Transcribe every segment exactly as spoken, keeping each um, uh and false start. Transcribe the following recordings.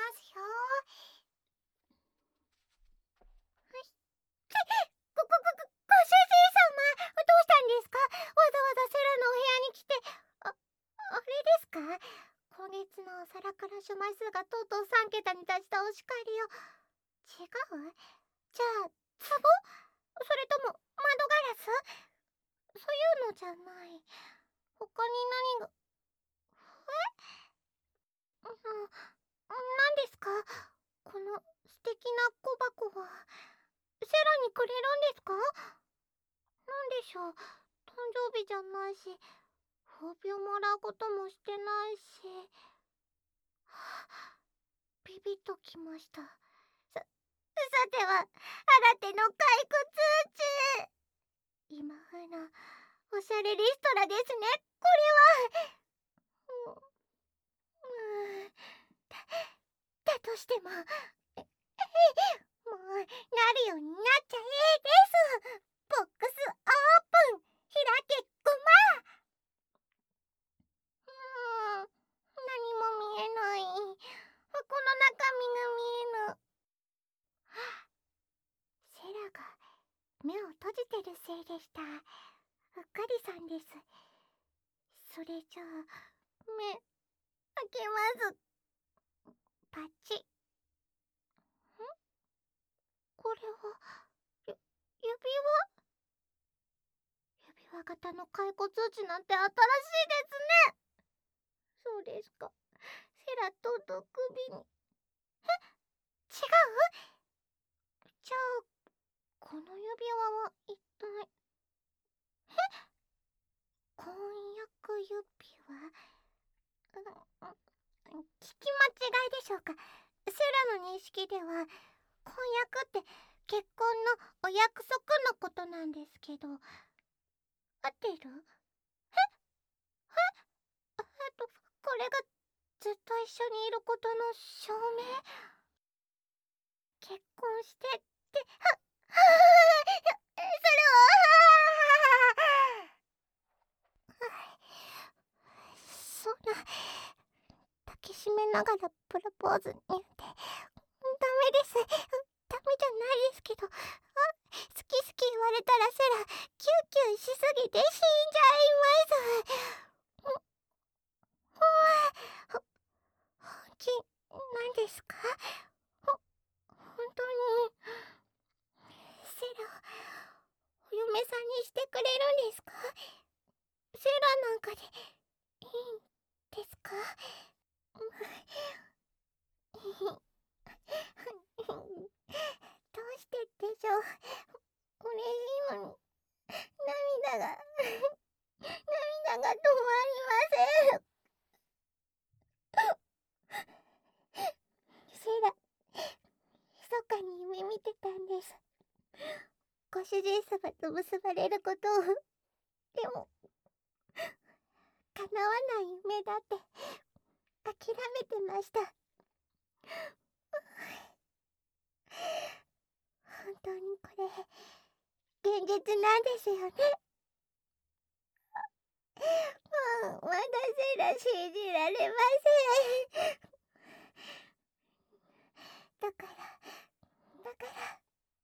ますよ。はい。ご、ご、ご、ご、ご主人様、どうしたんですか？わざわざセラのお部屋に来て。あ、あれですか？今月のお皿からしょ枚数がとうとうさんけたに達したお叱りを。違う？じゃあ、壺？それとも窓ガラス？そういうのじゃない。他に何が。え？うん、何ですか？この素敵な小箱は。セラにくれるんですか？なんでしょう。誕生日じゃないし、褒美をもらうこともしてないし。はあ、ビビッときました。さ、さては、新手の骸骨宇宙。今風なおしゃれリストラですね、これは。う、うーだ、だとしても、え、えい、もう、なるようになっちゃえです。ボックスオープン、開けごま。うーん、何も見えない。箱の中身が見えぬ。セラが目を閉じてるせいでした。うっかりさんです。それじゃあ、目、開けます。パチ。ん？これは、ゆ、指輪？指輪型の骸骨打ちなんて新しいですね。そうですか。セラとうとう首に。え？違う？じゃあ、この指輪は一体。え？婚約指輪？うん、うん、聞き間違いでしょうか。セラの認識では、婚約って結婚のお約束のことなんですけど、合ってる？え？え？えっと、これがずっと一緒にいることの証明？結婚してって、は、はぁ、それは、そんな、抱きしめながらプロポーズなんて、ダメです。ダメじゃないですけど、あ、好き好き言われたらセラ、キューキューしすぎて死んじゃいます。ほ、ほ、本気なんですか？ほ、本当に、セラ、お嫁さんにしてくれるんですか？セラなんかでいいんですか？どうしてでしょう。嬉しいのに涙が涙が止まりません。セラ、密かに夢見てたんです。ご主人様と結ばれることを。でも、叶わない夢だって諦めてました。本当にこれ、現実なんですよね。もう、まだセラ信じられません。だから、だから、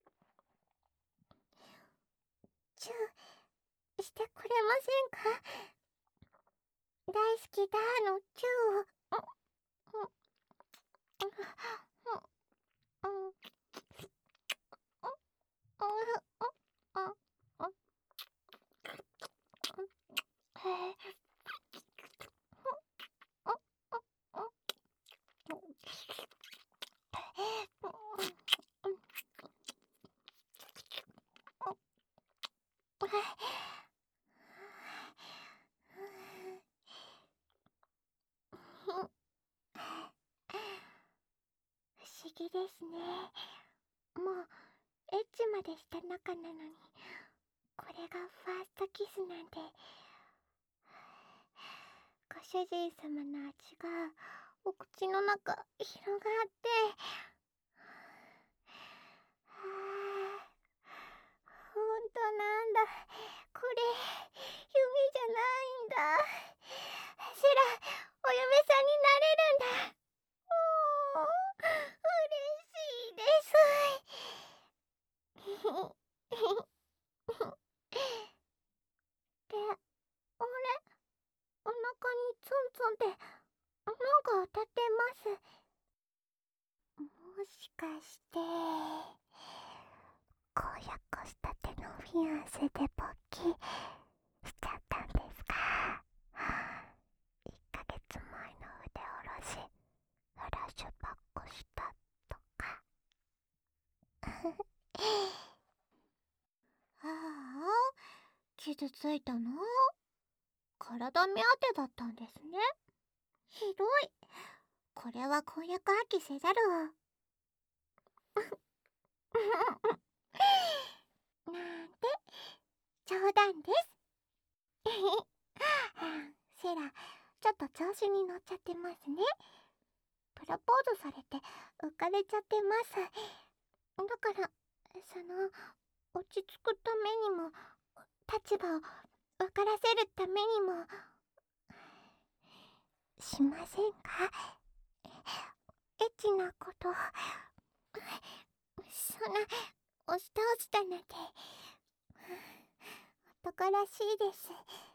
チューしてくれませんか？大好きだのチューを。不思議ですね。もうエッチまでした仲なのに、これがファーストキスなんて。ご主人様の味がお口の中広がって、はあ、ほんとなんだ。これ夢じゃないんだ。セラ、お嫁さんになれるんだ。 にツンツンってなんか当たってます。もしかして婚約したてのフィアンセで勃起しちゃったんですか？いっかげつまえの腕下ろしフラッシュバックしたとか。ああ、傷ついたの？体目当てだったんですね。ひどい。これは婚約破棄せざるを。なんて冗談です。セラ、ちょっと調子に乗っちゃってますね。プロポーズされて浮かれちゃってます。だからその落ち着くためにも立場を分からせるためにもしませんか？エッチなこと。そんな押し倒したなんて男らしいです。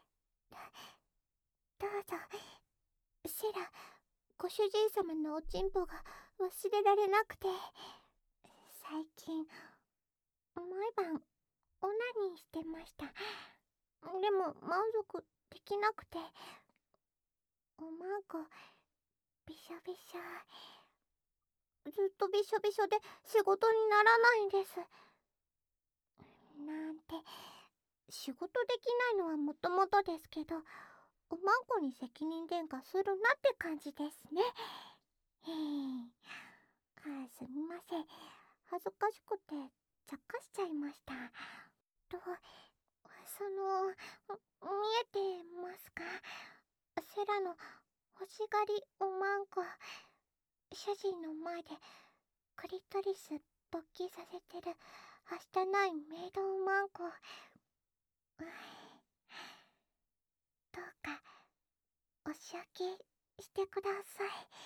どうぞ。セラ、ご主人様のおちんぽが忘れられなくて、最近毎晩オナニーしてました。でも満足できなくて、おまんこびしょびしょ、ずっとびしょびしょで仕事にならないんです。なんて仕事できないのはもともとですけど、おまんこに責任転嫁するなって感じですね。へえ、あ、すみません。恥ずかしくて茶化しちゃいました。と、その、見えてますか？セラの欲しがりおまんこ、主人の前でクリトリス勃起させてるはしたないメイドおまんこ。どうかお仕置きしてください。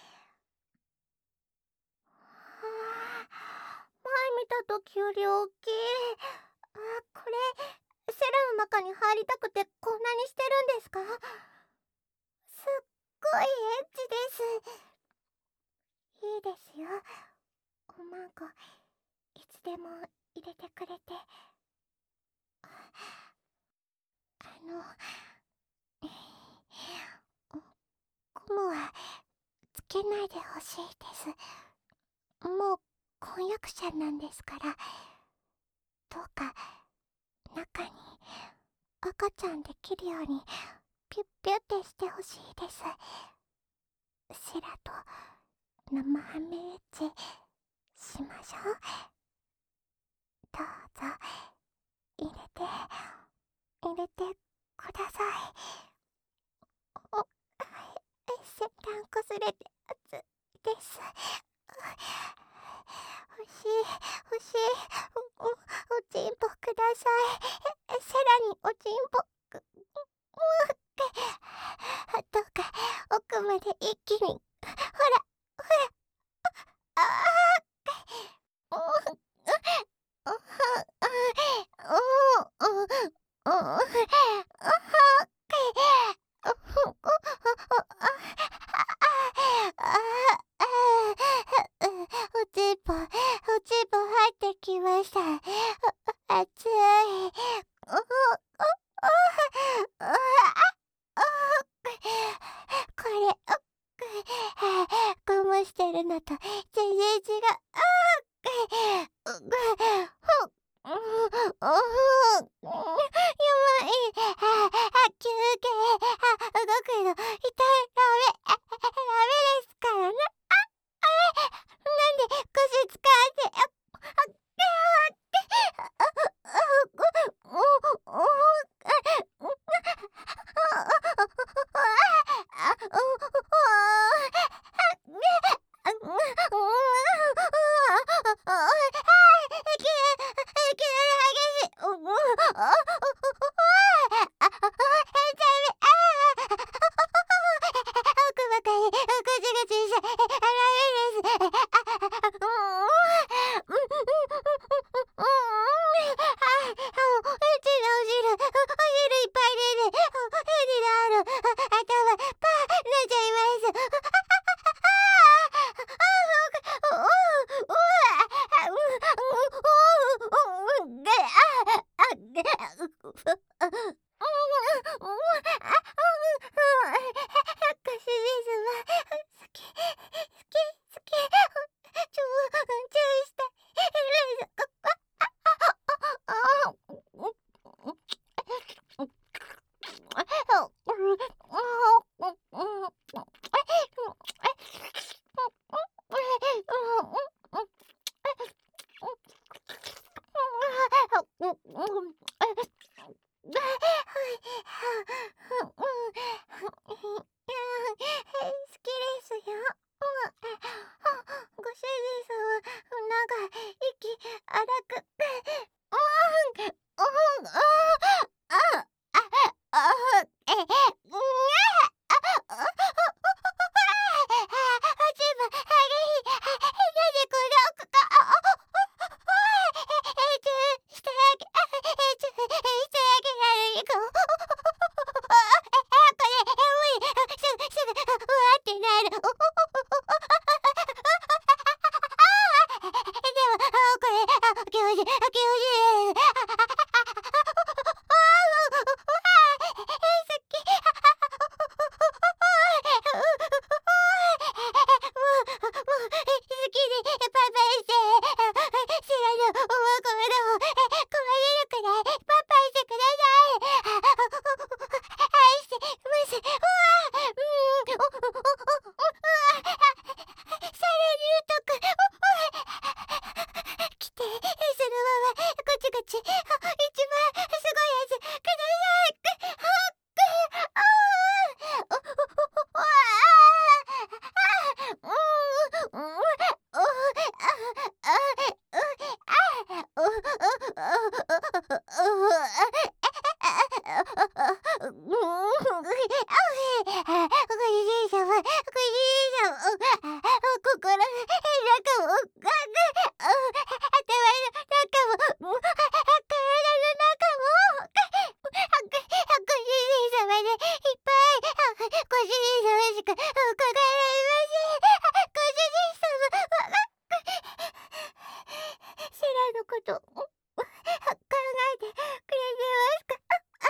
はあ、前見た時より大きい。あ、これセラの中に入りたくてこんなにしてるんですか？すっごいエッチです。いいですよ。おまんこいつでも入れてくれて。あのゴムはつけないでほしいです。もう婚約者なんですから。どうか中に赤ちゃんできるようにピュッピュッてしてほしいです。セラと生ハムエッチしましょう。どうぞ入れて入れてください。お、はい、先端こすれて熱いです。欲しい欲しい。お、お、おちんぽください。セラにおちんぽく、どうか奥まで一気に。ほらほら、ああ、お、おちんぽ、おちんぽ入ってきました。熱い。お、お、お、これ、ゴムしてるのと全然違う。やばい。休憩。動くの痛い。ダメ。ダメですからね。あれ、なんで腰使って。 ですよ。ご主人様、なんか息荒く。うん、うん、ああ、あ、あ、え、うん、あ、あ、あ、全部、あれ、なんでこんな奥か、あ、あ、え、ちゅ、してあげ、え、ちゅ、してあげられるか、これ、無理、すぐ、すぐ、うわってなる。でも、これ、気持ちいい、気持ちいい。来て、そのまま、こっちこっち、一番すごいやつ、ください。ああ、ああ、うん、うん、セラのこと考えてくれてますか？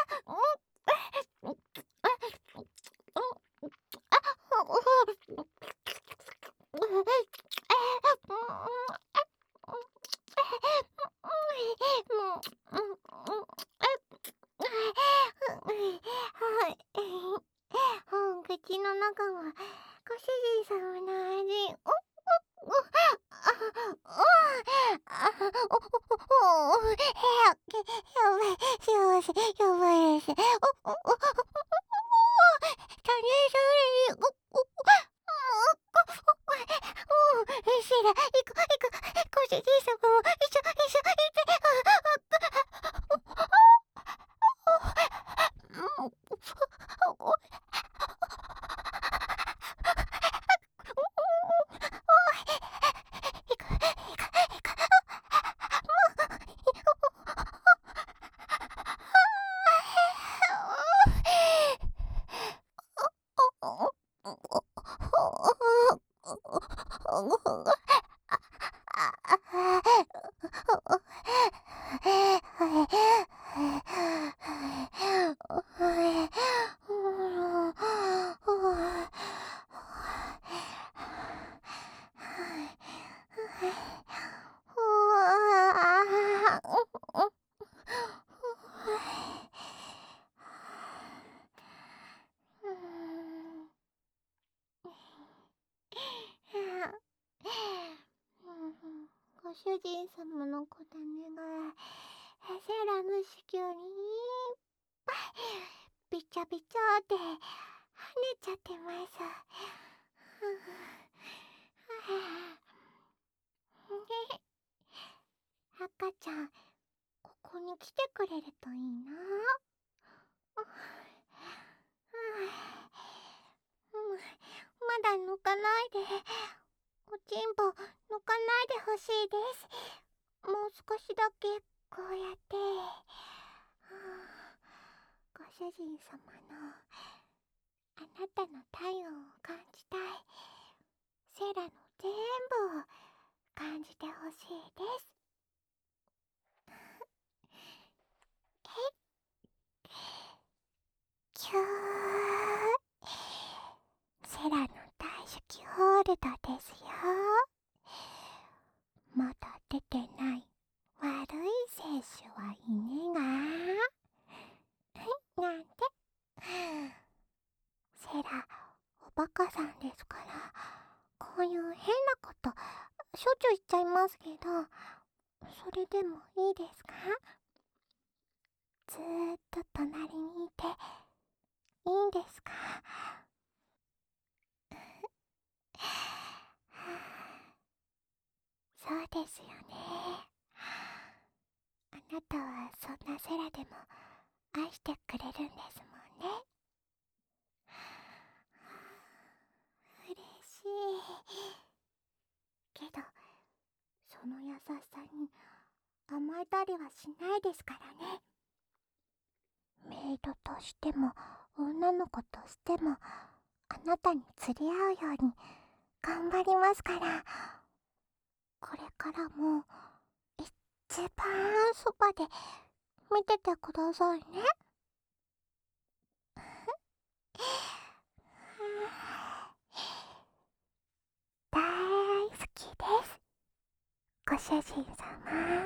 口の中はご主人様の味。ご主人様も一緒一緒いて。ご主人様の小種がセラの子宮にいっぱいびちゃびちゃって跳ねちゃってます。赤ちゃん、ここに来てくれるといいな。まだ抜かないで。おちんぽ抜かないでほしいです。もう少しだけこうやって、ご主人様のあなたの体温を感じたい。セラの全部を感じてほしいです。キュー、セラの大好きホールドですよ。まだ出てない悪い選手はいねが。なんてセラ、おバカさんですから、こういう変なことしょっちゅう言っちゃいますけど、それでもいいですか？ずーっと隣にいていいんですか？そうですよね。あなたはそんなセラでも愛してくれるんですもんね。嬉しい。けど、その優しさに甘えたりはしないですからね。メイドとしても女の子としてもあなたに釣り合うように頑張りますから。これからも一番そばで見ててくださいね。大好きです、ご主人様。